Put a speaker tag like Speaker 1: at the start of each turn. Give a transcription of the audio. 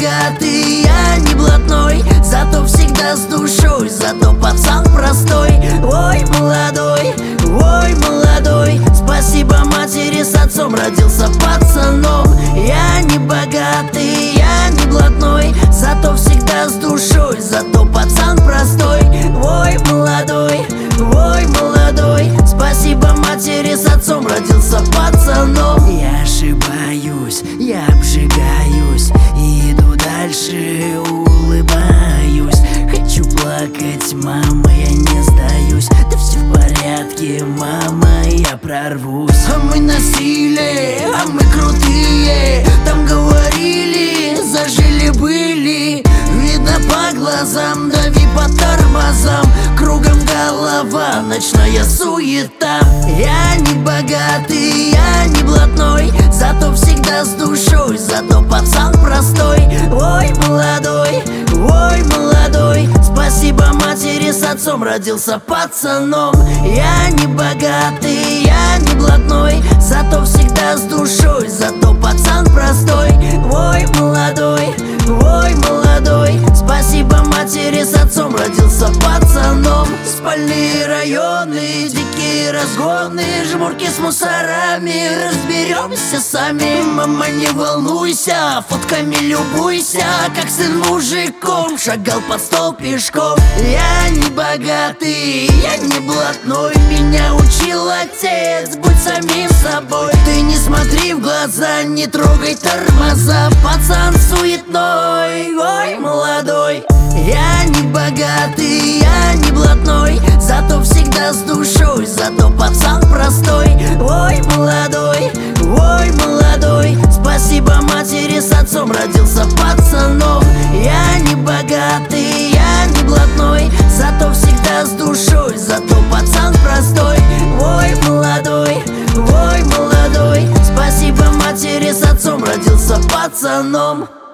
Speaker 1: богатый, я не блатной, зато всегда с душой, зато пацан простой. Ой, молодой, спасибо матери с отцом, родился пацаном. Я не богатый, я не блатной, зато всегда с душой, зато пацан простой. Ой, молодой, спасибо матери с отцом, родился пацаном. Я ошибаюсь, я обжигаюсь и иду дальше, улыбаюсь. Хочу плакать, мама, я не сдаюсь. Да все в порядке, мама, я прорвусь. А мы носили, а мы крутые, там говорили, зажили-были. Видно по глазам, дави по тормозам, кругом голова, ночная суета. Я не богатый, я не блатной, зато всегда с душой, зато пацан простой. Ой, молодой, спасибо матери с отцом, родился пацаном. Я не богатый, я не блатной, зато всегда с душой, зато пацан простой. Ой, молодой, спасибо матери с отцом, родился пацаном. Спальные районы, дикие разгоны, жмурки с мусорами, разберемся сами. Мама, не волнуйся, фотками любуйся, как сын мужиком шагал под стол пешком. Я не богатый, я не блатной, меня учил отец, будь самим собой. Ты не смотри в глаза, не трогай тормоза, пацан суетной. Ой, молодой, я не богатый, я не блатной, зато всегда с душой, зато пацан простой. Ой, молодой, спасибо матери с отцом, родился пацаном. Я не богатый, я не блатной, зато всегда с душой, зато пацан простой. Ой, молодой, спасибо матери с отцом, родился пацаном.